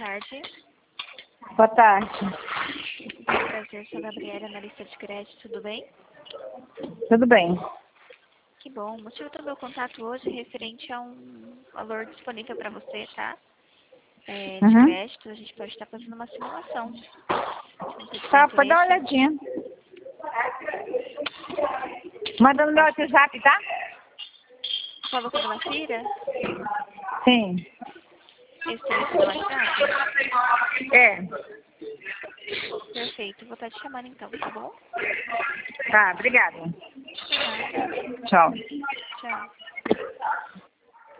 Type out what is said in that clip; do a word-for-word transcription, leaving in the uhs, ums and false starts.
tarde. Boa tarde. Prazer, sou a Gabriela, analista de crédito, tudo bem? Tudo bem. Que bom. O motivo do meu contato hoje é referente a um valor disponível para você, tá? É, de Uhum. crédito, a gente pode estar fazendo uma simulação. Se você tiver Tá, pode dar uma interesse. olhadinha. Manda no meu WhatsApp, tá? Falou com a dona Cira? Sim. Esse telefone do WhatsApp? É. Perfeito. Vou estar te chamando então, tá bom? Tá, obrigada. De nada. Tchau. Tchau.